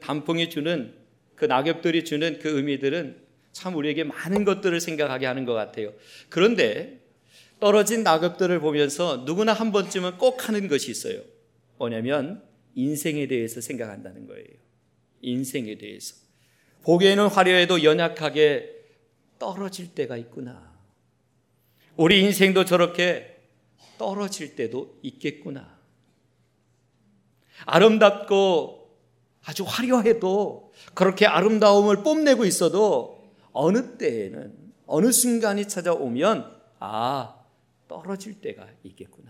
단풍이 주는 그 낙엽들이 주는 그 의미들은 참 우리에게 많은 것들을 생각하게 하는 것 같아요. 그런데 떨어진 낙엽들을 보면서 누구나 한 번쯤은 꼭 하는 것이 있어요. 뭐냐면 인생에 대해서 생각한다는 거예요. 인생에 대해서. 보기에는 화려해도 연약하게 떨어질 때가 있구나. 우리 인생도 저렇게 떨어질 때도 있겠구나. 아름답고 아주 화려해도 그렇게 아름다움을 뽐내고 있어도 어느 때에는 어느 순간이 찾아오면 떨어질 때가 있겠구나.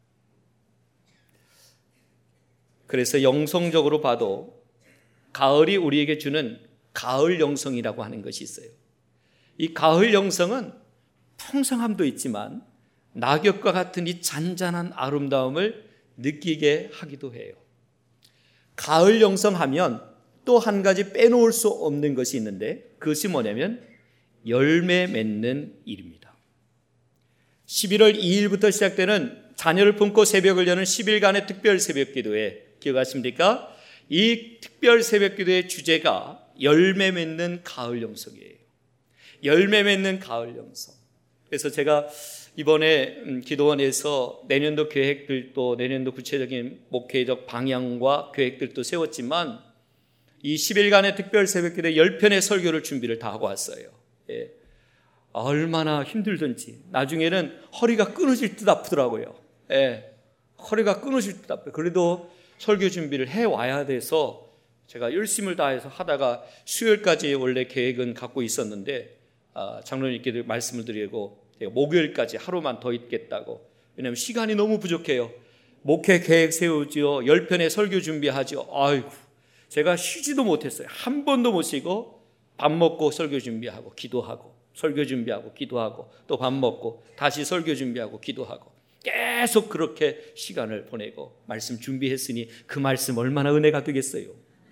그래서 영성적으로 봐도 가을이 우리에게 주는 가을 영성이라고 하는 것이 있어요. 이 가을 영성은 풍성함도 있지만 낙엽과 같은 이 잔잔한 아름다움을 느끼게 하기도 해요. 가을 영성하면 또 한 가지 빼놓을 수 없는 것이 있는데 그것이 뭐냐면 열매 맺는 일입니다. 11월 2일부터 시작되는 자녀를 품고 새벽을 여는 10일간의 특별 새벽 기도회 기억하십니까? 이 특별 새벽 기도의 주제가 열매 맺는 가을 영성이에요. 열매 맺는 가을 영성. 그래서 제가 이번에 기도원에서 내년도 계획들도 내년도 구체적인 목회적 방향과 계획들도 세웠지만 이 10일간의 특별 새벽기도에 10편의 설교를 준비를 다 하고 왔어요. 예. 얼마나 힘들든지 나중에는 허리가 끊어질 듯 아프더라고요. 예. 허리가 끊어질 듯 아파요. 그래도 설교 준비를 해와야 돼서 제가 열심을 다해서 하다가 수요일까지 원래 계획은 갖고 있었는데 장로님께 말씀을 드리고 목요일까지 하루만 더 있겠다고. 왜냐하면 시간이 너무 부족해요. 목회 계획 세우지요. 10편의 설교 준비하지요. 아이고, 제가 쉬지도 못했어요. 한 번도 못 쉬고 밥 먹고 설교 준비하고 기도하고 설교 준비하고 기도하고 또 밥 먹고 다시 설교 준비하고 기도하고 계속 그렇게 시간을 보내고 말씀 준비했으니 그 말씀 얼마나 은혜가 되겠어요.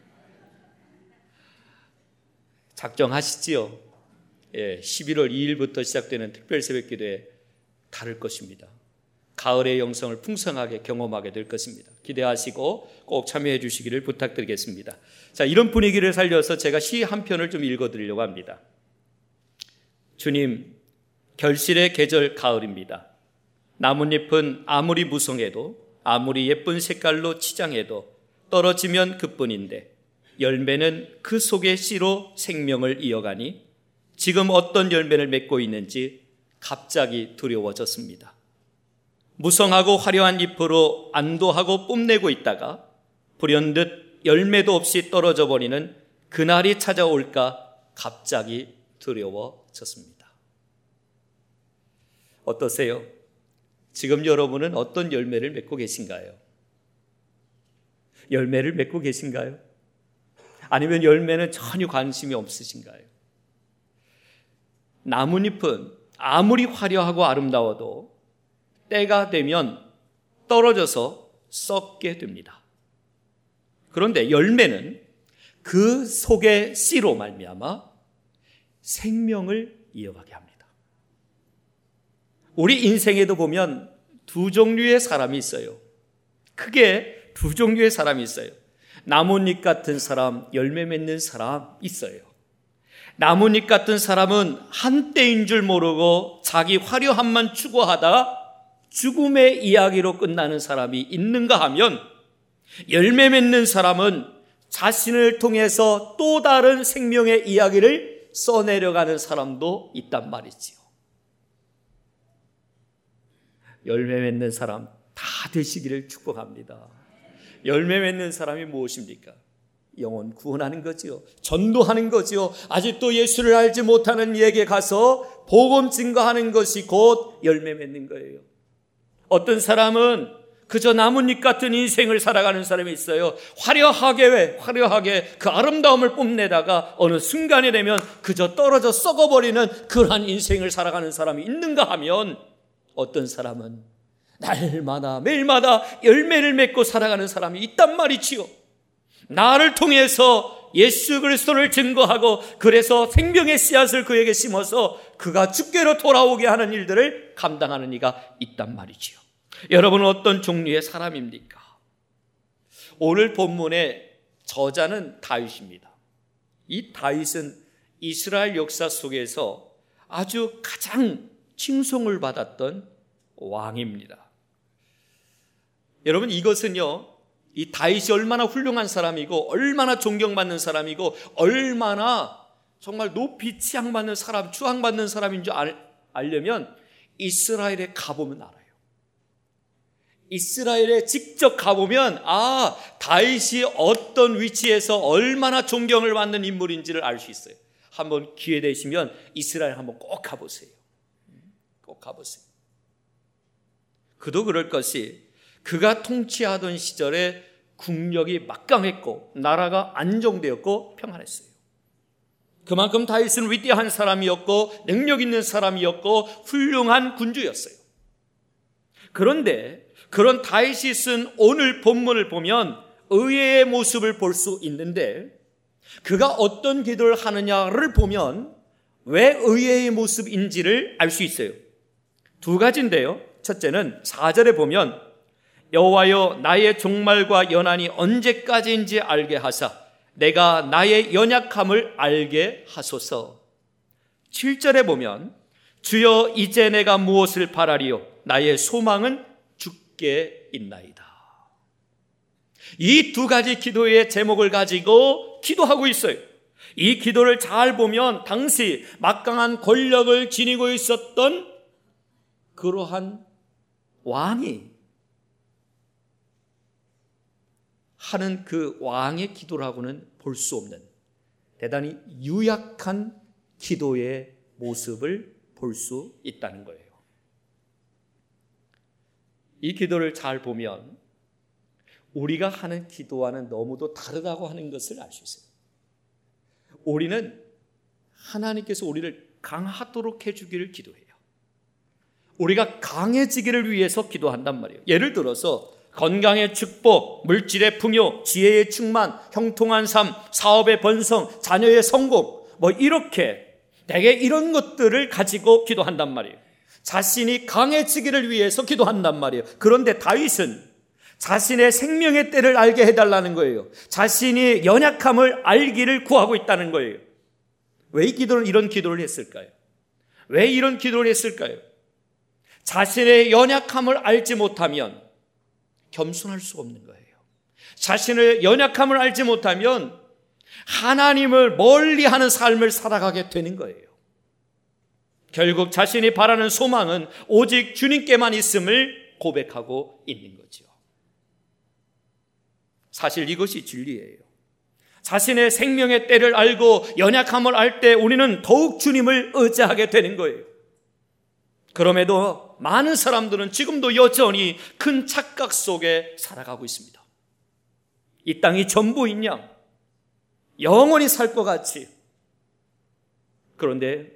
작정하시지요. 11월 2일부터 시작되는 특별 새벽 기도에 다를 것입니다. 가을의 영성을 풍성하게 경험하게 될 것입니다. 기대하시고 꼭 참여해 주시기를 부탁드리겠습니다. 자, 이런 분위기를 살려서 제가 시 한 편을 좀 읽어드리려고 합니다. 주님, 결실의 계절 가을입니다. 나뭇잎은 아무리 무성해도 아무리 예쁜 색깔로 치장해도 떨어지면 그뿐인데 열매는 그 속의 씨로 생명을 이어가니 지금 어떤 열매를 맺고 있는지 갑자기 두려워졌습니다. 무성하고 화려한 잎으로 안도하고 뽐내고 있다가 불현듯 열매도 없이 떨어져 버리는 그날이 찾아올까 갑자기 두려워졌습니다. 어떠세요? 지금 여러분은 어떤 열매를 맺고 계신가요? 열매를 맺고 계신가요? 아니면 열매는 전혀 관심이 없으신가요? 나뭇잎은 아무리 화려하고 아름다워도 때가 되면 떨어져서 썩게 됩니다. 그런데 열매는 그 속의 씨로 말미암아 생명을 이어가게 합니다. 우리 인생에도 보면 두 종류의 사람이 있어요. 크게 두 종류의 사람이 있어요. 나뭇잎 같은 사람, 열매 맺는 사람 있어요. 나뭇잎 같은 사람은 한때인 줄 모르고 자기 화려함만 추구하다 죽음의 이야기로 끝나는 사람이 있는가 하면 열매 맺는 사람은 자신을 통해서 또 다른 생명의 이야기를 써내려가는 사람도 있단 말이지요. 열매 맺는 사람 다 되시기를 축복합니다. 열매 맺는 사람이 무엇입니까? 영혼 구원하는 거지요. 전도하는 거지요. 아직도 예수를 알지 못하는 이에게 가서 복음 증거하는 것이 곧 열매 맺는 거예요. 어떤 사람은 그저 나뭇잎 같은 인생을 살아가는 사람이 있어요. 화려하게 그 아름다움을 뽐내다가 어느 순간이 되면 그저 떨어져 썩어버리는 그러한 인생을 살아가는 사람이 있는가 하면 어떤 사람은 날마다 매일마다 열매를 맺고 살아가는 사람이 있단 말이지요. 나를 통해서 예수 그리스도를 증거하고 그래서 생명의 씨앗을 그에게 심어서 그가 주께로 돌아오게 하는 일들을 감당하는 이가 있단 말이지요. 여러분은 어떤 종류의 사람입니까? 오늘 본문에 저자는 다윗입니다. 이 다윗은 이스라엘 역사 속에서 아주 가장 칭송을 받았던 왕입니다. 여러분, 이것은요, 이 다윗이 얼마나 훌륭한 사람이고 얼마나 존경받는 사람이고 얼마나 정말 높이 추앙받는 사람인 줄 알려면 이스라엘에 가보면 알아요. 이스라엘에 직접 가보면 다윗이 어떤 위치에서 얼마나 존경을 받는 인물인지를 알 수 있어요. 한번 기회 되시면 이스라엘 한번 꼭 가보세요. 꼭 가보세요. 그도 그럴 것이 그가 통치하던 시절에 국력이 막강했고 나라가 안정되었고 평안했어요. 그만큼 다윗은 위대한 사람이었고 능력 있는 사람이었고 훌륭한 군주였어요. 그런데 그런 다윗이 쓴 오늘 본문을 보면 의외의 모습을 볼 수 있는데 그가 어떤 기도를 하느냐를 보면 왜 의외의 모습인지를 알 수 있어요. 두 가지인데요. 첫째는 4절에 보면 여호와여 나의 종말과 연한이 언제까지인지 알게 하사 내가 나의 연약함을 알게 하소서. 7절에 보면 주여 이제 내가 무엇을 바라리요 나의 소망은 주께 있나이다. 이 두 가지 기도의 제목을 가지고 기도하고 있어요. 이 기도를 잘 보면 당시 막강한 권력을 지니고 있었던 그러한 왕이 하는 그 왕의 기도라고는 볼 수 없는 대단히 유약한 기도의 모습을 볼 수 있다는 거예요. 이 기도를 잘 보면 우리가 하는 기도와는 너무도 다르다고 하는 것을 알 수 있어요. 우리는 하나님께서 우리를 강하도록 해주기를 기도해요. 우리가 강해지기를 위해서 기도한단 말이에요. 예를 들어서 건강의 축복, 물질의 풍요, 지혜의 충만, 형통한 삶, 사업의 번성, 자녀의 성공, 이렇게 되게 이런 것들을 가지고 기도한단 말이에요. 자신이 강해지기를 위해서 기도한단 말이에요. 그런데 다윗은 자신의 생명의 때를 알게 해달라는 거예요. 자신이 연약함을 알기를 구하고 있다는 거예요. 왜 이런 기도를 했을까요? 왜 이런 기도를 했을까요? 자신의 연약함을 알지 못하면 겸손할 수 없는 거예요. 자신의 연약함을 알지 못하면 하나님을 멀리하는 삶을 살아가게 되는 거예요. 결국 자신이 바라는 소망은 오직 주님께만 있음을 고백하고 있는 거죠. 사실 이것이 진리예요. 자신의 생명의 때를 알고 연약함을 알 때 우리는 더욱 주님을 의지하게 되는 거예요. 그럼에도 많은 사람들은 지금도 여전히 큰 착각 속에 살아가고 있습니다. 이 땅이 전부인 양 영원히 살 것 같이. 그런데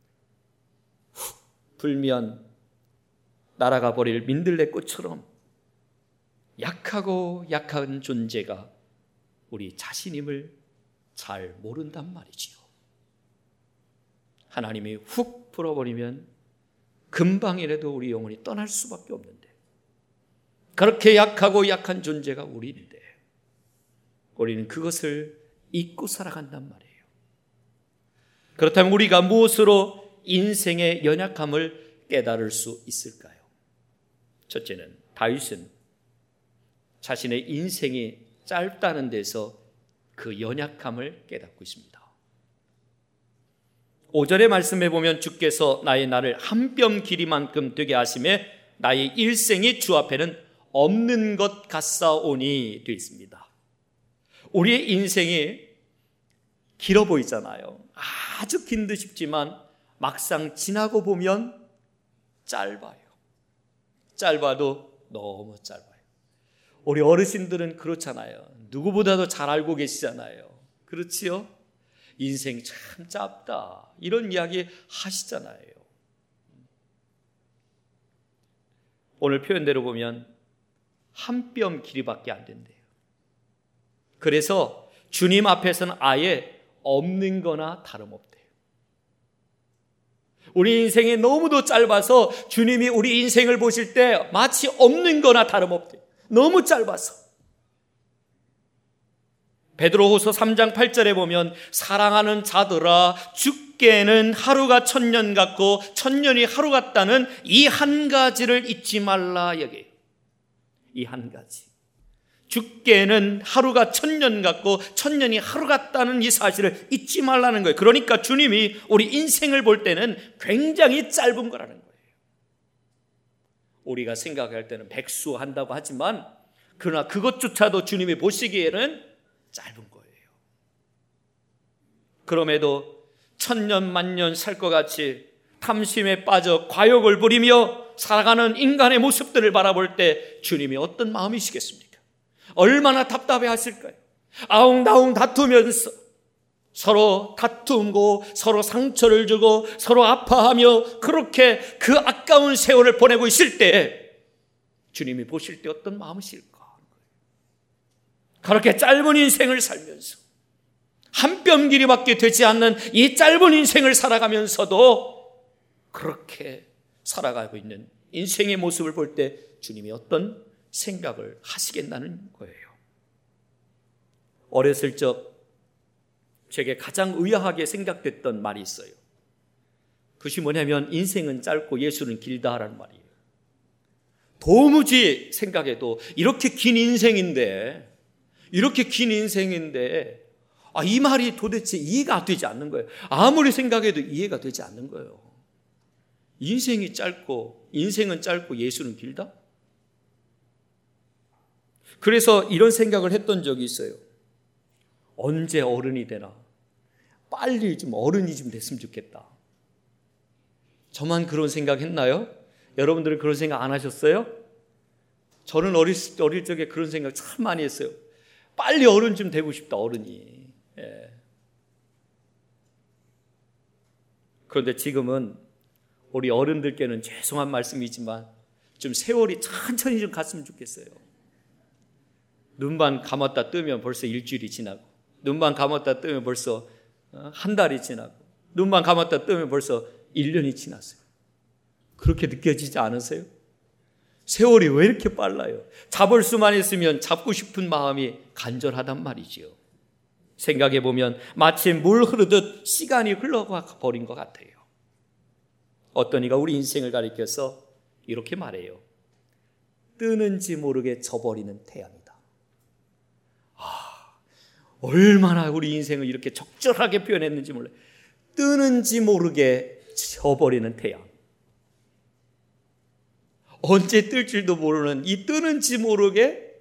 불면 날아가 버릴 민들레꽃처럼 약하고 약한 존재가 우리 자신임을 잘 모른단 말이지요. 하나님이 훅 풀어버리면 금방이라도 우리 영혼이 떠날 수밖에 없는데 그렇게 약하고 약한 존재가 우리인데 우리는 그것을 잊고 살아간단 말이에요. 그렇다면 우리가 무엇으로 인생의 연약함을 깨달을 수 있을까요? 첫째는 다윗은 자신의 인생이 짧다는 데서 그 연약함을 깨닫고 있습니다. 5절의 말씀에 보면 주께서 나의 날을 한 뼘 길이만큼 되게 하심에 나의 일생이 주 앞에는 없는 것 같사오니 되어 있습니다. 우리의 인생이 길어 보이잖아요. 아주 긴 듯 싶지만 막상 지나고 보면 짧아요. 짧아도 너무 짧아요. 우리 어르신들은 그렇잖아요. 누구보다도 잘 알고 계시잖아요. 그렇지요? 인생 참 짧다 이런 이야기 하시잖아요. 오늘 표현대로 보면 한 뼘 길이밖에 안 된대요. 그래서 주님 앞에서는 아예 없는 거나 다름없대요. 우리 인생이 너무도 짧아서 주님이 우리 인생을 보실 때 마치 없는 거나 다름없대요. 너무 짧아서 베드로후서 3장 8절에 보면 사랑하는 자들아 죽게는 하루가 1000년 같고 1000년이 하루 같다는 이 한 가지를 잊지 말라 여기. 이 한 가지. 죽게는 하루가 1000년 같고 1000년이 하루 같다는 이 사실을 잊지 말라는 거예요. 그러니까 주님이 우리 인생을 볼 때는 굉장히 짧은 거라는 거예요. 우리가 생각할 때는 백수한다고 하지만 그러나 그것조차도 주님이 보시기에는 짧은 거예요. 그럼에도 1000년 만년 살 것 같이 탐심에 빠져 과욕을 부리며 살아가는 인간의 모습들을 바라볼 때 주님이 어떤 마음이시겠습니까? 얼마나 답답해 하실까요? 아웅다웅 다투면서 서로 다투고 서로 상처를 주고 서로 아파하며 그렇게 그 아까운 세월을 보내고 있을 때 주님이 보실 때 어떤 마음이실까? 그렇게 짧은 인생을 살면서 한 뼘 길이밖에 되지 않는 이 짧은 인생을 살아가면서도 그렇게 살아가고 있는 인생의 모습을 볼 때 주님이 어떤 생각을 하시겠다는 거예요. 어렸을 적 제게 가장 의아하게 생각됐던 말이 있어요. 그것이 뭐냐면 인생은 짧고 예수는 길다라는 말이에요. 도무지 생각해도 이렇게 긴 인생인데 이 말이 도대체 이해가 되지 않는 거예요. 아무리 생각해도 이해가 되지 않는 거예요. 인생은 짧고 예수는 길다? 그래서 이런 생각을 했던 적이 있어요. 언제 어른이 되나? 빨리 좀 어른이 좀 됐으면 좋겠다. 저만 그런 생각 했나요? 여러분들은 그런 생각 안 하셨어요? 저는 어릴 적에 그런 생각 참 많이 했어요. 빨리 어른 좀 되고 싶다, 어른이. 예. 그런데 지금은 우리 어른들께는 죄송한 말씀이지만 좀 세월이 천천히 좀 갔으면 좋겠어요. 눈만 감았다 뜨면 벌써 일주일이 지나고, 눈만 감았다 뜨면 벌써 한 달이 지나고, 눈만 감았다 뜨면 벌써 1년이 지났어요. 그렇게 느껴지지 않으세요? 세월이 왜 이렇게 빨라요? 잡을 수만 있으면 잡고 싶은 마음이 간절하단 말이지요. 생각해보면 마치 물 흐르듯 시간이 흘러가 버린 것 같아요. 어떤 이가 우리 인생을 가리켜서 이렇게 말해요. 뜨는지 모르게 져버리는 태양이다. 얼마나 우리 인생을 이렇게 적절하게 표현했는지 몰라요. 뜨는지 모르게 져버리는 태양. 언제 뜰지도 모르는 이 뜨는지 모르게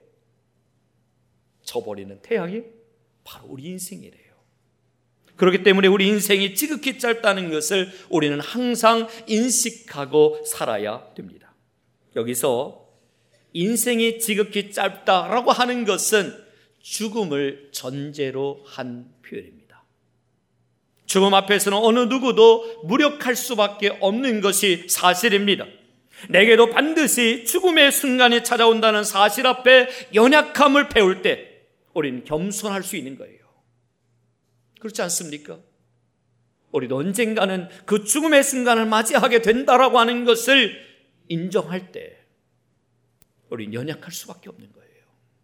져버리는 태양이 바로 우리 인생이래요. 그렇기 때문에 우리 인생이 지극히 짧다는 것을 우리는 항상 인식하고 살아야 됩니다. 여기서 인생이 지극히 짧다라고 하는 것은 죽음을 전제로 한 표현입니다. 죽음 앞에서는 어느 누구도 무력할 수밖에 없는 것이 사실입니다. 내게도 반드시 죽음의 순간이 찾아온다는 사실 앞에 연약함을 배울 때 우리는 겸손할 수 있는 거예요. 그렇지 않습니까? 우리도 언젠가는 그 죽음의 순간을 맞이하게 된다라고 하는 것을 인정할 때 우리는 연약할 수밖에 없는 거예요.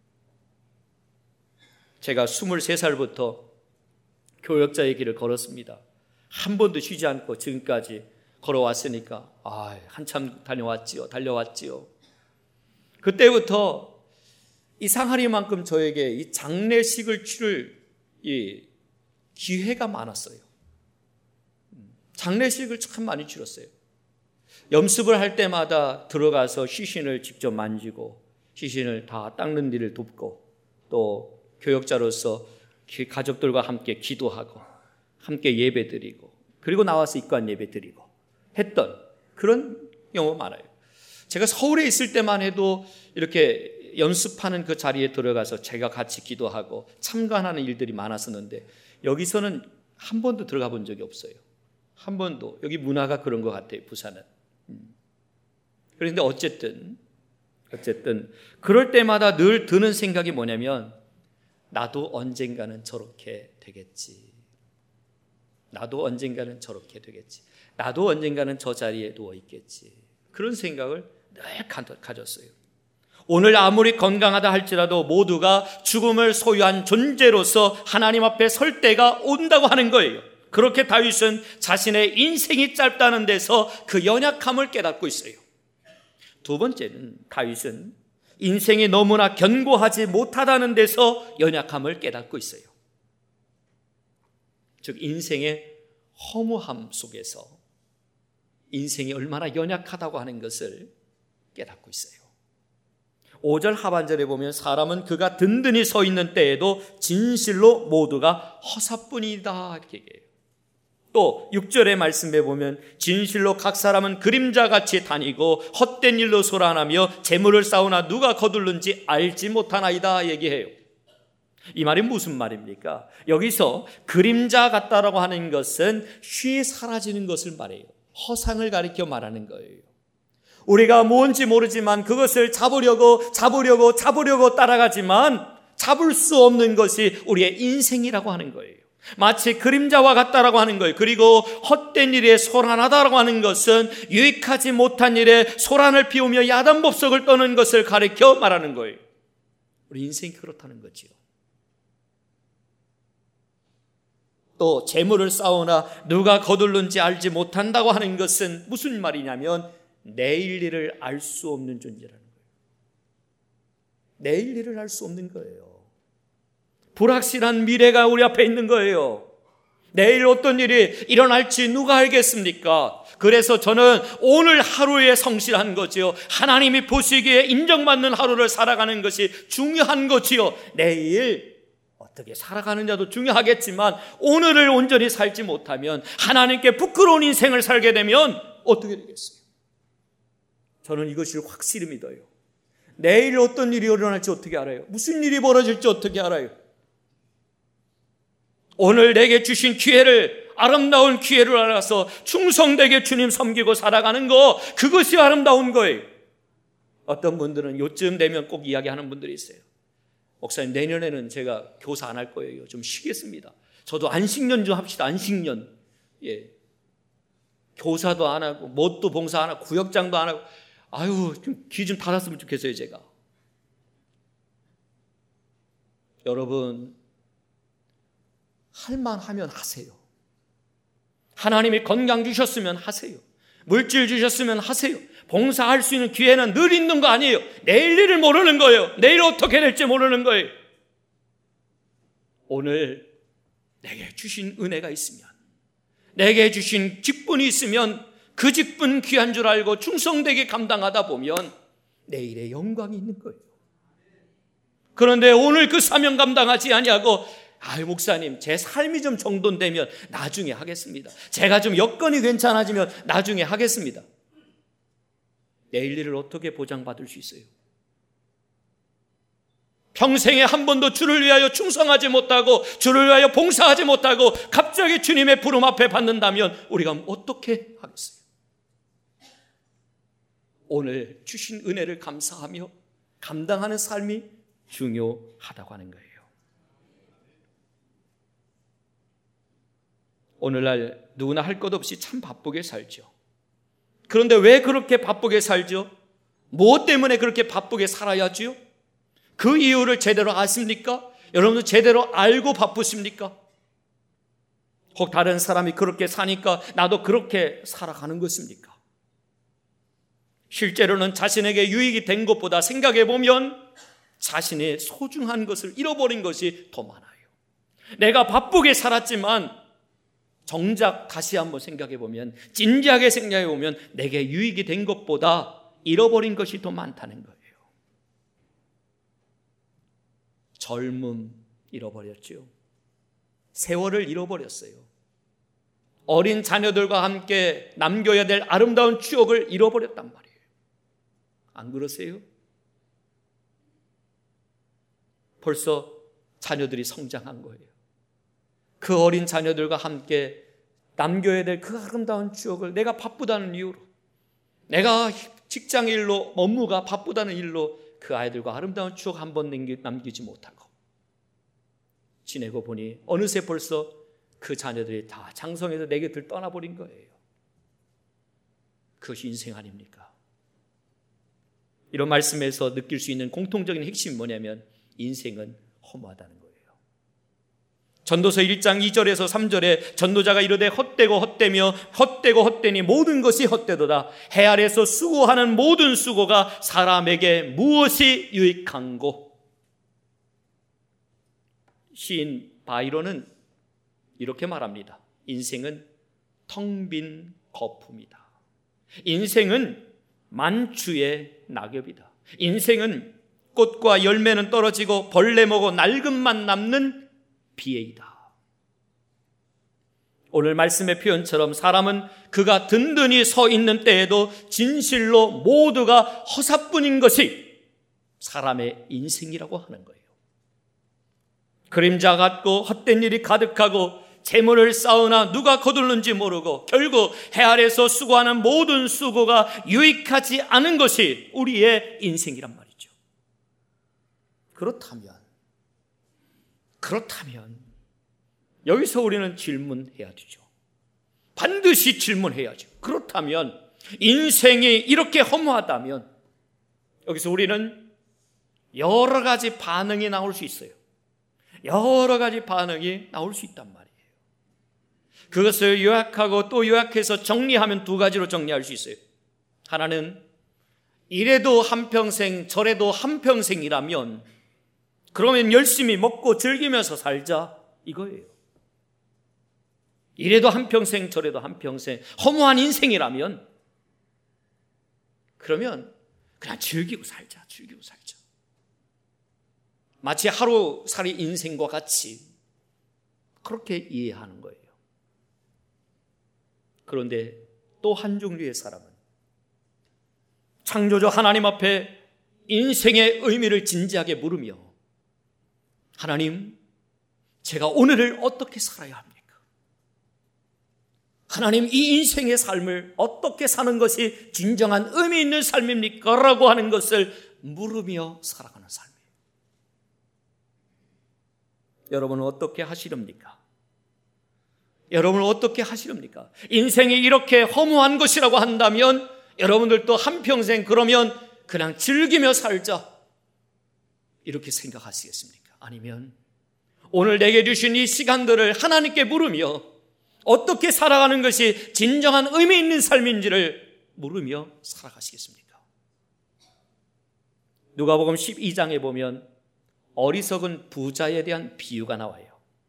제가 23살부터 교역자의 길을 걸었습니다. 한 번도 쉬지 않고 지금까지 걸어왔으니까 한참 달려왔지요. 그때부터 이 상하리만큼 저에게 이 장례식을 치를 이 기회가 많았어요. 장례식을 참 많이 치렀어요. 염습을 할 때마다 들어가서 시신을 직접 만지고 시신을 다 닦는 일을 돕고 또 교역자로서 가족들과 함께 기도하고 함께 예배드리고 그리고 나와서 입관 예배드리고 했던 그런 경우 많아요. 제가 서울에 있을 때만 해도 이렇게 연습하는 그 자리에 들어가서 제가 같이 기도하고 참관하는 일들이 많았었는데 여기서는 한 번도 들어가 본 적이 없어요. 한 번도. 여기 문화가 그런 것 같아요, 부산은. 그런데 어쨌든 그럴 때마다 늘 드는 생각이 뭐냐면 나도 언젠가는 저렇게 되겠지. 나도 언젠가는 저렇게 되겠지. 나도 언젠가는 저 자리에 누워 있겠지. 그런 생각을 늘 가졌어요. 오늘 아무리 건강하다 할지라도 모두가 죽음을 소유한 존재로서 하나님 앞에 설 때가 온다고 하는 거예요. 그렇게 다윗은 자신의 인생이 짧다는 데서 그 연약함을 깨닫고 있어요. 두 번째는 다윗은 인생이 너무나 견고하지 못하다는 데서 연약함을 깨닫고 있어요. 즉 인생의 허무함 속에서 인생이 얼마나 연약하다고 하는 것을 깨닫고 있어요. 5절 하반절에 보면 사람은 그가 든든히 서 있는 때에도 진실로 모두가 허사뿐이다 이렇게 얘기해요. 또 6절의 말씀에 보면 진실로 각 사람은 그림자같이 다니고 헛된 일로 소란하며 재물을 쌓으나 누가 거둘는지 알지 못하나이다 얘기해요. 이 말이 무슨 말입니까? 여기서 그림자 같다라고 하는 것은 쉬이 사라지는 것을 말해요. 허상을 가리켜 말하는 거예요. 우리가 뭔지 모르지만 그것을 잡으려고 따라가지만 잡을 수 없는 것이 우리의 인생이라고 하는 거예요. 마치 그림자와 같다라고 하는 거예요. 그리고 헛된 일에 소란하다라고 하는 것은 유익하지 못한 일에 소란을 피우며 야단법석을 떠는 것을 가리켜 말하는 거예요. 우리 인생이 그렇다는 거지요. 또 재물을 쌓으나 누가 거둘는지 알지 못한다고 하는 것은 무슨 말이냐면 내일 일을 알 수 없는 존재라는 거예요. 내일 일을 알 수 없는 거예요. 불확실한 미래가 우리 앞에 있는 거예요. 내일 어떤 일이 일어날지 누가 알겠습니까? 그래서 저는 오늘 하루에 성실한 거지요. 하나님이 보시기에 인정받는 하루를 살아가는 것이 중요한 거지요. 내일 어떻게 살아가느냐도 중요하겠지만 오늘을 온전히 살지 못하면 하나님께 부끄러운 인생을 살게 되면 어떻게 되겠어요? 저는 이것을 확실히 믿어요. 내일 어떤 일이 일어날지 어떻게 알아요? 무슨 일이 벌어질지 어떻게 알아요? 오늘 내게 주신 기회를, 아름다운 기회를 알아서 충성되게 주님 섬기고 살아가는 거, 그것이 아름다운 거예요. 어떤 분들은 요쯤 되면 꼭 이야기하는 분들이 있어요. 목사님, 내년에는 제가 교사 안 할 거예요. 좀 쉬겠습니다. 저도 안식년 좀 합시다. 안식년. 예. 교사도 안 하고 뭣도 봉사 안 하고 구역장도 안 하고 아유, 좀 귀 좀 닫았으면 좋겠어요, 제가. 여러분, 할만하면 하세요. 하나님이 건강 주셨으면 하세요. 물질 주셨으면 하세요. 봉사할 수 있는 기회는 늘 있는 거 아니에요. 내일 일을 모르는 거예요. 내일 어떻게 될지 모르는 거예요. 오늘 내게 주신 은혜가 있으면, 내게 주신 직분이 있으면 그 직분 귀한 줄 알고 충성되게 감당하다 보면 내일의 영광이 있는 거예요. 그런데 오늘 그 사명 감당하지 아니하고 아유 목사님 제 삶이 좀 정돈되면 나중에 하겠습니다. 제가 좀 여건이 괜찮아지면 나중에 하겠습니다. 내일 일을 어떻게 보장받을 수 있어요? 평생에 한 번도 주를 위하여 충성하지 못하고 주를 위하여 봉사하지 못하고 갑자기 주님의 부름 앞에 받는다면 우리가 어떻게 하겠어요? 오늘 주신 은혜를 감사하며 감당하는 삶이 중요하다고 하는 거예요. 오늘날 누구나 할 것 없이 참 바쁘게 살죠. 그런데 왜 그렇게 바쁘게 살죠? 무엇 때문에 그렇게 바쁘게 살아야 하지요? 그 이유를 제대로 아십니까? 여러분도 제대로 알고 바쁘십니까? 혹 다른 사람이 그렇게 사니까 나도 그렇게 살아가는 것입니까? 실제로는 자신에게 유익이 된 것보다 생각해 보면 자신의 소중한 것을 잃어버린 것이 더 많아요. 내가 바쁘게 살았지만 정작 다시 한번 생각해 보면, 진지하게 생각해 보면 내게 유익이 된 것보다 잃어버린 것이 더 많다는 거예요. 젊음 잃어버렸죠. 세월을 잃어버렸어요. 어린 자녀들과 함께 남겨야 될 아름다운 추억을 잃어버렸단 말이에요. 안 그러세요? 벌써 자녀들이 성장한 거예요. 그 어린 자녀들과 함께 남겨야 될 그 아름다운 추억을 내가 바쁘다는 이유로, 내가 직장일로 업무가 바쁘다는 일로 그 아이들과 아름다운 추억 한 번 남기지 못하고 지내고 보니 어느새 벌써 그 자녀들이 다 장성해서 내 곁을 떠나버린 거예요. 그것이 인생 아닙니까? 이런 말씀에서 느낄 수 있는 공통적인 핵심이 뭐냐면 인생은 허무하다는 거예요. 전도서 1장 2절에서 3절에 전도자가 이르되 헛되고 헛되며 헛되고 헛되니 모든 것이 헛되도다. 해 아래서 수고하는 모든 수고가 사람에게 무엇이 유익한고. 시인 바이런은 이렇게 말합니다. 인생은 텅 빈 거품이다. 인생은 만추의 낙엽이다. 인생은 꽃과 열매는 떨어지고 벌레 먹어 낡음만 남는 비애이다. 오늘 말씀의 표현처럼 사람은 그가 든든히 서 있는 때에도 진실로 모두가 허사뿐인 것이 사람의 인생이라고 하는 거예요. 그림자 같고 헛된 일이 가득하고 재물을 쌓으나 누가 거둘는지 모르고 결국 해 아래서 수고하는 모든 수고가 유익하지 않은 것이 우리의 인생이란 말이죠. 그렇다면 여기서 우리는 질문해야 되죠. 반드시 질문해야죠. 그렇다면 인생이 이렇게 허무하다면 여기서 우리는 여러 가지 반응이 나올 수 있어요. 여러 가지 반응이 나올 수 있단 말이에요. 그것을 요약하고 또 요약해서 정리하면 두 가지로 정리할 수 있어요. 하나는 이래도 한평생 저래도 한평생이라면 그러면 열심히 먹고 즐기면서 살자 이거예요. 이래도 한평생 저래도 한평생 허무한 인생이라면 그러면 그냥 즐기고 살자. 마치 하루살이 인생과 같이 그렇게 이해하는 거예요. 그런데 또 한 종류의 사람은 창조주 하나님 앞에 인생의 의미를 진지하게 물으며 하나님, 제가 오늘을 어떻게 살아야 합니까? 하나님, 이 인생의 삶을 어떻게 사는 것이 진정한 의미 있는 삶입니까? 라고 하는 것을 물으며 살아가는 삶이에요. 여러분은 어떻게 하시렵니까? 인생이 이렇게 허무한 것이라고 한다면 여러분들도 한평생 그러면 그냥 즐기며 살자 이렇게 생각하시겠습니까? 아니면 오늘 내게 주신 이 시간들을 하나님께 물으며 어떻게 살아가는 것이 진정한 의미 있는 삶인지를 물으며 살아가시겠습니까? 누가복음 12장에 보면 어리석은 부자에 대한 비유가 나와요.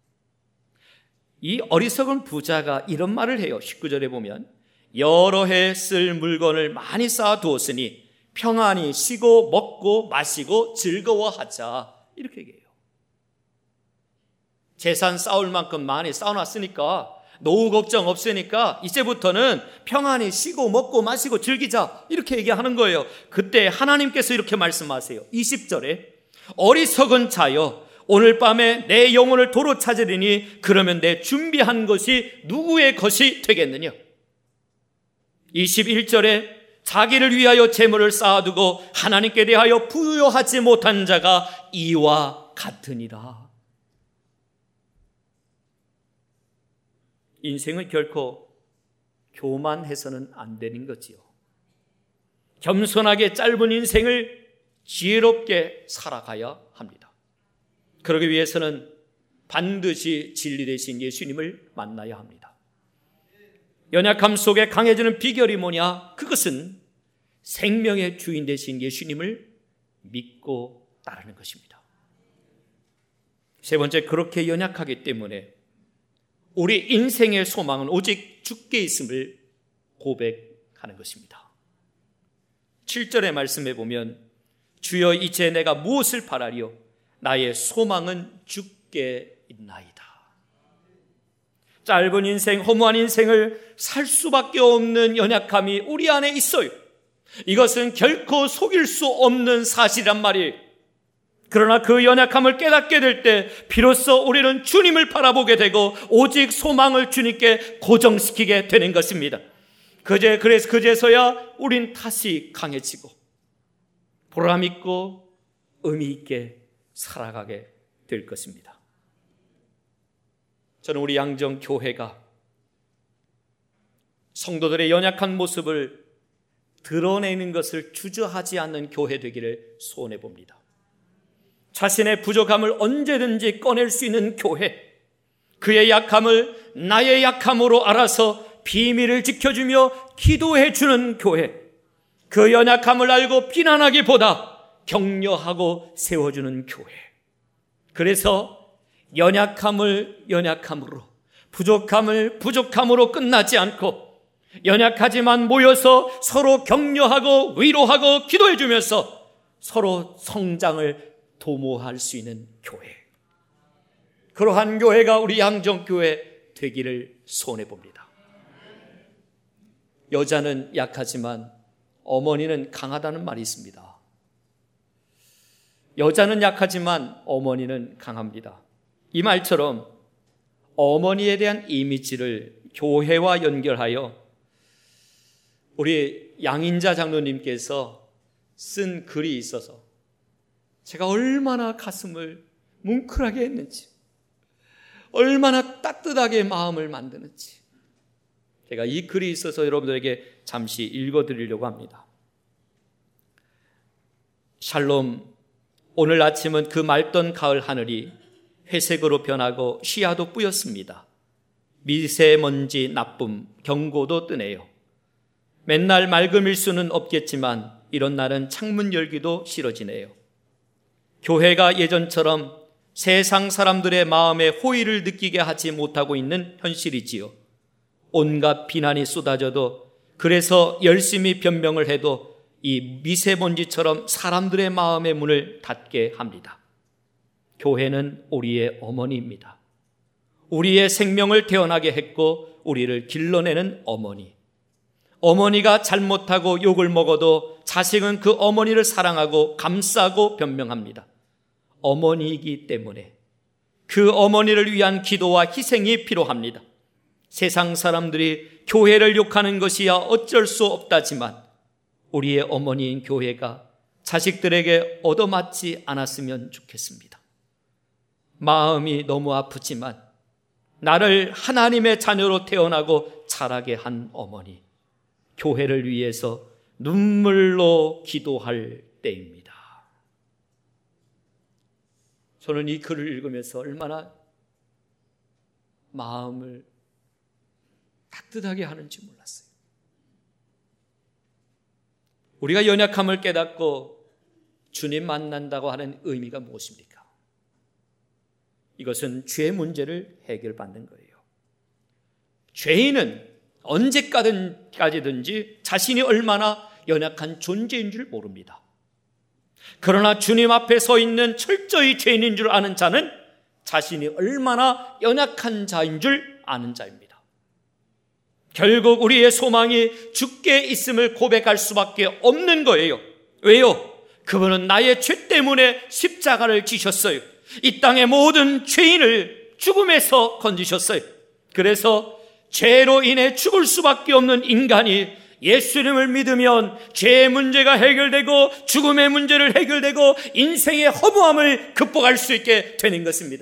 이 어리석은 부자가 이런 말을 해요. 19절에 보면 여러 해 쓸 물건을 많이 쌓아두었으니 평안히 쉬고 먹고 마시고 즐거워하자 이렇게 얘기해요. 재산 쌓을 만큼 많이 쌓아놨으니까 노후 걱정 없으니까 이제부터는 평안히 쉬고 먹고 마시고 즐기자 이렇게 얘기하는 거예요. 그때 하나님께서 이렇게 말씀하세요. 20절에 어리석은 자여 오늘 밤에 내 영혼을 도로 찾으리니 그러면 내 준비한 것이 누구의 것이 되겠느냐. 21절에 자기를 위하여 재물을 쌓아두고 하나님께 대하여 부요하지 못한 자가 이와 같으니라. 인생은 결코 교만해서는 안 되는 거지요. 겸손하게 짧은 인생을 지혜롭게 살아가야 합니다. 그러기 위해서는 반드시 진리 되신 예수님을 만나야 합니다. 연약함 속에 강해지는 비결이 뭐냐? 그것은 생명의 주인 되신 예수님을 믿고 따르는 것입니다. 세 번째, 그렇게 연약하기 때문에 우리 인생의 소망은 오직 주께 있음을 고백하는 것입니다. 7절의 말씀에 보면 주여 이제 내가 무엇을 바라리요? 나의 소망은 주께 있나이다. 짧은 인생, 허무한 인생을 살 수밖에 없는 연약함이 우리 안에 있어요. 이것은 결코 속일 수 없는 사실이란 말이에요. 그러나 그 연약함을 깨닫게 될 때 비로소 우리는 주님을 바라보게 되고 오직 소망을 주님께 고정시키게 되는 것입니다. 그래서 그제서야 우린 다시 강해지고 보람 있고 의미 있게 살아가게 될 것입니다. 저는 우리 양정교회가 성도들의 연약한 모습을 드러내는 것을 주저하지 않는 교회 되기를 소원해 봅니다. 자신의 부족함을 언제든지 꺼낼 수 있는 교회, 그의 약함을 나의 약함으로 알아서 비밀을 지켜주며 기도해 주는 교회, 그 연약함을 알고 비난하기보다 격려하고 세워주는 교회. 그래서 연약함을 연약함으로, 부족함을 부족함으로 끝나지 않고 연약하지만 모여서 서로 격려하고 위로하고 기도해 주면서 서로 성장을 도모할 수 있는 교회. 그러한 교회가 우리 양정교회 되기를 소원해 봅니다. 여자는 약하지만 어머니는 강하다는 말이 있습니다. 여자는 약하지만 어머니는 강합니다. 이 말처럼 어머니에 대한 이미지를 교회와 연결하여 우리 양인자 장로님께서 쓴 글이 있어서 제가 얼마나 가슴을 뭉클하게 했는지, 얼마나 따뜻하게 마음을 만드는지, 제가 이 글이 있어서 여러분들에게 잠시 읽어드리려고 합니다. 샬롬, 오늘 아침은 그 맑던 가을 하늘이 회색으로 변하고 시야도 뿌였습니다. 미세먼지 나쁨 경고도 뜨네요. 맨날 맑음일 수는 없겠지만 이런 날은 창문 열기도 싫어지네요. 교회가 예전처럼 세상 사람들의 마음에 호의를 느끼게 하지 못하고 있는 현실이지요. 온갖 비난이 쏟아져도, 그래서 열심히 변명을 해도 이 미세먼지처럼 사람들의 마음의 문을 닫게 합니다. 교회는 우리의 어머니입니다. 우리의 생명을 태어나게 했고 우리를 길러내는 어머니. 어머니가 잘못하고 욕을 먹어도 자식은 그 어머니를 사랑하고 감싸고 변명합니다. 어머니이기 때문에 그 어머니를 위한 기도와 희생이 필요합니다. 세상 사람들이 교회를 욕하는 것이야 어쩔 수 없다지만 우리의 어머니인 교회가 자식들에게 얻어맞지 않았으면 좋겠습니다. 마음이 너무 아프지만 나를 하나님의 자녀로 태어나고 자라게 한 어머니, 교회를 위해서 눈물로 기도할 때입니다. 저는 이 글을 읽으면서 얼마나 마음을 따뜻하게 하는지 몰랐어요. 우리가 연약함을 깨닫고 주님 만난다고 하는 의미가 무엇입니까? 이것은 죄 문제를 해결받는 거예요. 죄인은 언제까지든지 자신이 얼마나 연약한 존재인 줄 모릅니다. 그러나 주님 앞에 서 있는 철저히 죄인인 줄 아는 자는 자신이 얼마나 연약한 자인 줄 아는 자입니다. 결국 우리의 소망이 주께 있음을 고백할 수밖에 없는 거예요. 왜요? 그분은 나의 죄 때문에 십자가를 지셨어요. 이 땅의 모든 죄인을 죽음에서 건지셨어요. 그래서 죄로 인해 죽을 수밖에 없는 인간이 예수님을 믿으면 죄의 문제가 해결되고 죽음의 문제를 해결되고 인생의 허무함을 극복할 수 있게 되는 것입니다.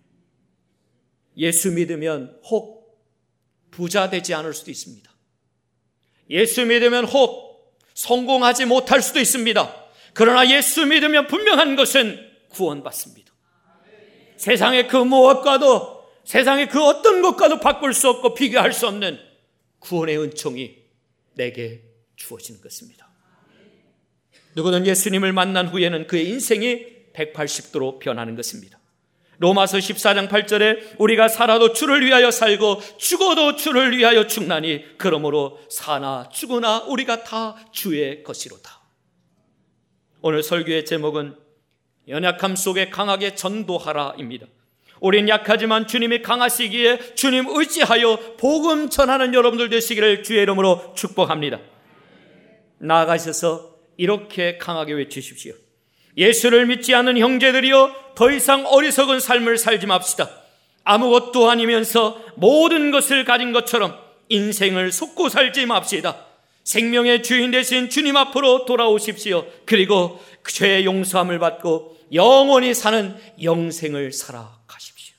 예수 믿으면 혹 부자 되지 않을 수도 있습니다. 예수 믿으면 혹 성공하지 못할 수도 있습니다. 그러나 예수 믿으면 분명한 것은 구원받습니다. 세상의 그 무엇과도, 세상의 그 어떤 것과도 바꿀 수 없고 비교할 수 없는 구원의 은총이 내게 주어지는 것입니다. 누구는 예수님을 만난 후에는 그의 인생이 180도로 변하는 것입니다. 로마서 14장 8절에 우리가 살아도 주를 위하여 살고 죽어도 주를 위하여 죽나니 그러므로 사나 죽으나 우리가 다 주의 것이로다. 오늘 설교의 제목은 연약함 속에 강하게 전도하라입니다. 우린 약하지만 주님이 강하시기에 주님 의지하여 복음 전하는 여러분들 되시기를 주의 이름으로 축복합니다. 나아가셔서 이렇게 강하게 외치십시오. 예수를 믿지 않는 형제들이여, 더 이상 어리석은 삶을 살지 맙시다. 아무것도 아니면서 모든 것을 가진 것처럼 인생을 속고 살지 맙시다. 생명의 주인 되신 주님 앞으로 돌아오십시오. 그리고 죄의 용서함을 받고 영원히 사는 영생을 살아가십시오.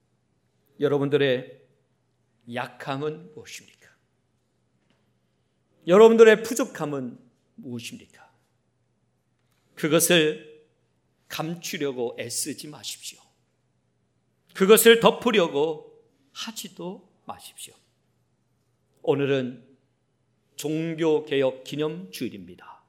여러분들의 약함은 무엇입니까? 여러분들의 부족함은 무엇입니까? 그것을 감추려고 애쓰지 마십시오. 그것을 덮으려고 하지도 마십시오. 오늘은 종교개혁 기념주일입니다.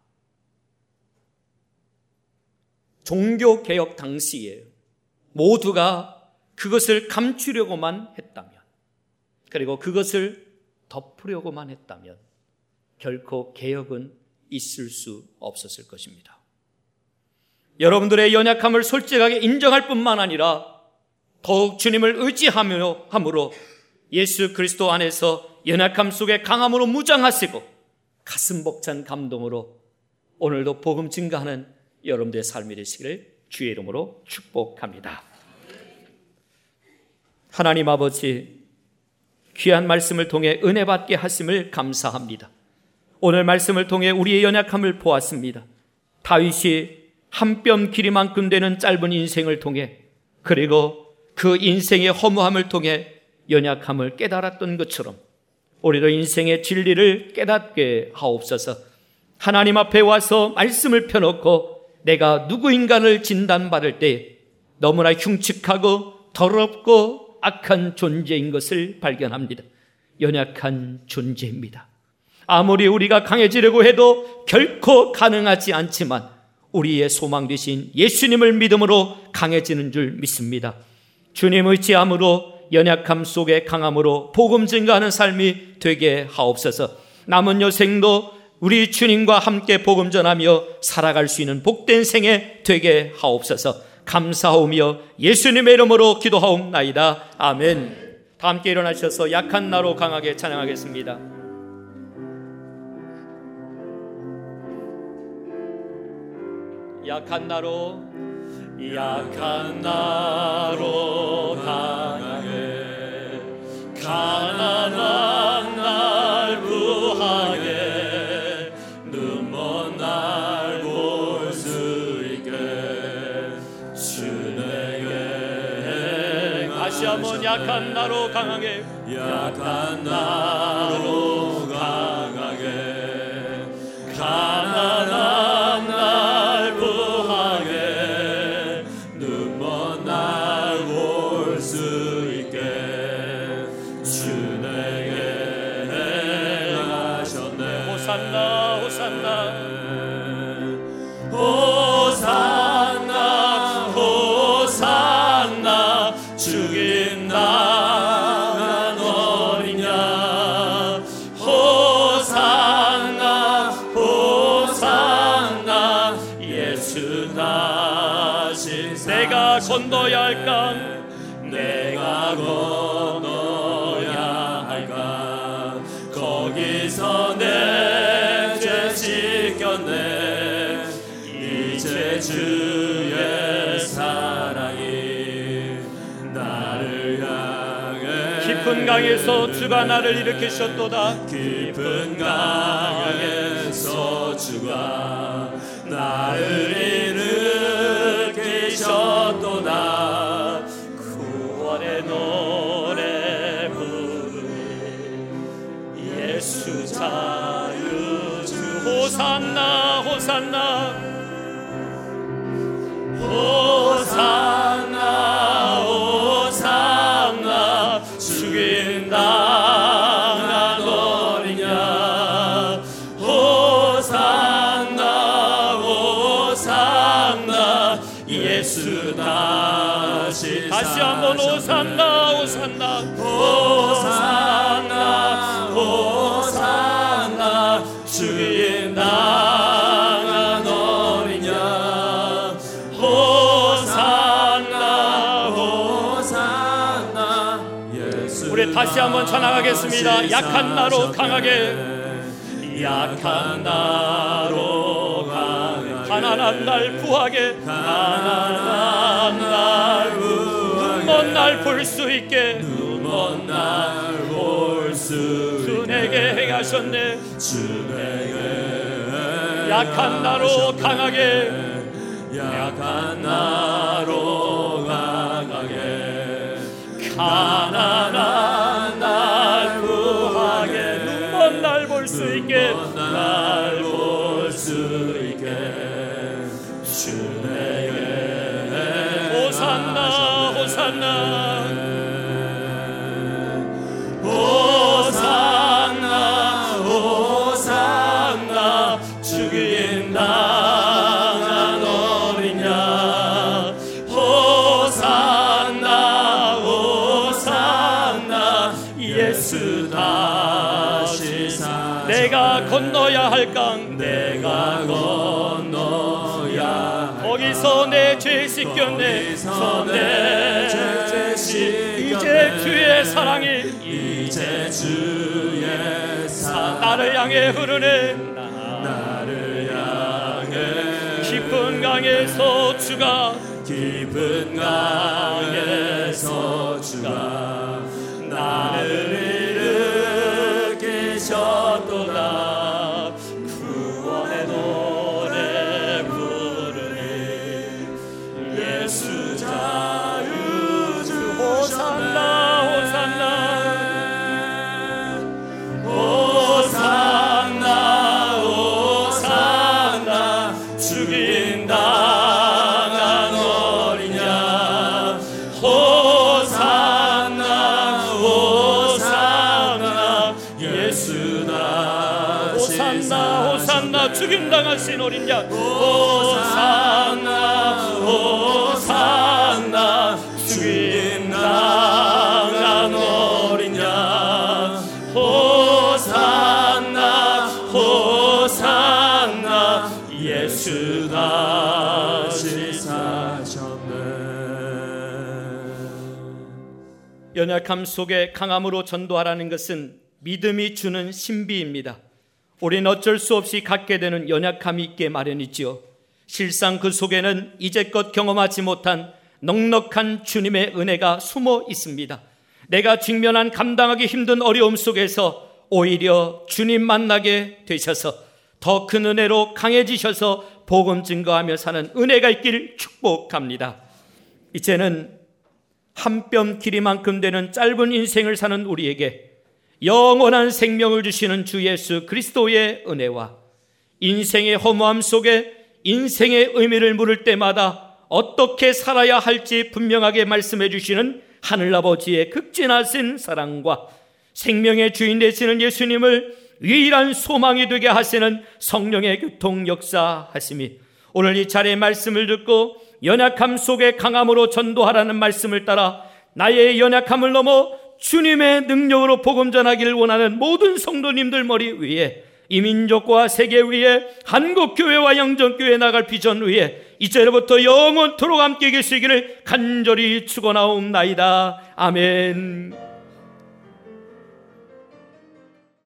종교개혁 당시에 모두가 그것을 감추려고만 했다면, 그리고 그것을 덮으려고만 했다면 결코 개혁은 있을 수 없었을 것입니다. 여러분들의 연약함을 솔직하게 인정할 뿐만 아니라 더욱 주님을 의지함으로 예수 그리스도 안에서 연약함 속에 강함으로 무장하시고 가슴 벅찬 감동으로 오늘도 복음 증가하는 여러분들의 삶이 되시기를 주의 이름으로 축복합니다. 하나님 아버지, 귀한 말씀을 통해 은혜 받게 하심을 감사합니다. 오늘 말씀을 통해 우리의 연약함을 보았습니다. 다윗이 한 뼘 길이만큼 되는 짧은 인생을 통해, 그리고 그 인생의 허무함을 통해 연약함을 깨달았던 것처럼 우리도 인생의 진리를 깨닫게 하옵소서. 하나님 앞에 와서 말씀을 펴놓고 내가 누구인가를 진단받을 때 너무나 흉측하고 더럽고 악한 존재인 것을 발견합니다. 연약한 존재입니다. 아무리 우리가 강해지려고 해도 결코 가능하지 않지만 우리의 소망 되신 예수님을 믿음으로 강해지는 줄 믿습니다. 주님 의지함으로 연약함 속에 강함으로 복음 증가하는 삶이 되게 하옵소서. 남은 여생도 우리 주님과 함께 복음 전하며 살아갈 수 있는 복된 생애 되게 하옵소서. 감사하오며 예수님의 이름으로 기도하옵나이다. 아멘. 다 함께 일어나셔서 약한 나로 강하게 찬양하겠습니다. 약한 나로 강하게 가난한 날 구하게 눈먼 날 볼 수 있게 주에게 다시 한번 약한 나로 강하게 가난한 날 구하게 눈먼 날 볼 수 있게 주 내게 하셨네. 호산나 호산나 호산나 호산나 죽인 나간 어린 양 호산나 호산나 예수 다신 내가 건너야 할까 내가 건너야 할까 거기서 내 죄 씻겼네 이제 주의 사랑이 나를 향해 깊은 강에서 주가 나를 일으키셨도다 깊은 강에서 주가 나를 일으키셨도다 구원의 노래 부르니 예수 자유주 호산나 호산나 호산나 호산나 죽인 당한 어린 양 호산나 호산나 예수 다시 한번 호산나 호산나 호산나 호산나 죽인 당한 어린 양 호산나 호산나 예수 우리 다시 한번 찬양하겠습니다. 약한 나로 강하게 약한 나로 강하게 가난한 날 구하게 가난한 날 구하게 눈먼 날 볼 수 있게 눈먼 날 볼 수 주 내게 행하셨네 주 내게 약한 나로 강하게 약한 나로 강하게 가난한 날 구하게 눈먼 날 볼 수 있게 예수 다시 사셨네. 내가 건너야 할 강 내가 건너야 거기서 내 죄 씻겼네. 거기서 내 죄 씻겼네. 이제 주의 사랑이 이제 주의 사랑이 나를 향해 흐르네. 나를 향해 깊은 강에서 주가 깊은 강에서 주가 나를 일으키셨도다. 구원의 노래 부르니 예수 자유 주셨네. 호산나 호산나 죽임 당한 어린 양. 호산나 호산나 예수 다시 호산나 호산나 죽임 당하신 어린 양. 호산나 호산나 죽임 당한 어린 양. 호산나 호산나 예수 다시 사셨네. 연약함 속에 강함으로 전도하라는 것은 믿음이 주는 신비입니다. 우리는 어쩔 수 없이 갖게 되는 연약함이 있게 마련이지요. 실상 그 속에는 이제껏 경험하지 못한 넉넉한 주님의 은혜가 숨어 있습니다. 내가 직면한 감당하기 힘든 어려움 속에서 오히려 주님 만나게 되셔서 더 큰 은혜로 강해지셔서 복음 증거하며 사는 은혜가 있기를 축복합니다. 이제는 한 뼘 길이만큼 되는 짧은 인생을 사는 우리에게 영원한 생명을 주시는 주 예수 그리스도의 은혜와 인생의 허무함 속에 인생의 의미를 물을 때마다 어떻게 살아야 할지 분명하게 말씀해 주시는 하늘아버지의 극진하신 사랑과 생명의 주인 되시는 예수님을 유일한 소망이 되게 하시는 성령의 교통 역사하심이 오늘 이 자리의 말씀을 듣고 연약함 속에 강함으로 전도하라는 말씀을 따라 나의 연약함을 넘어 주님의 능력으로 복음 전하기를 원하는 모든 성도님들 머리 위에 이 민족과 세계 위에 한국교회와 영전교회 나갈 비전 위에 이제로부터 영원토록 함께 계시기를 간절히 축원하옵나이다. 아멘.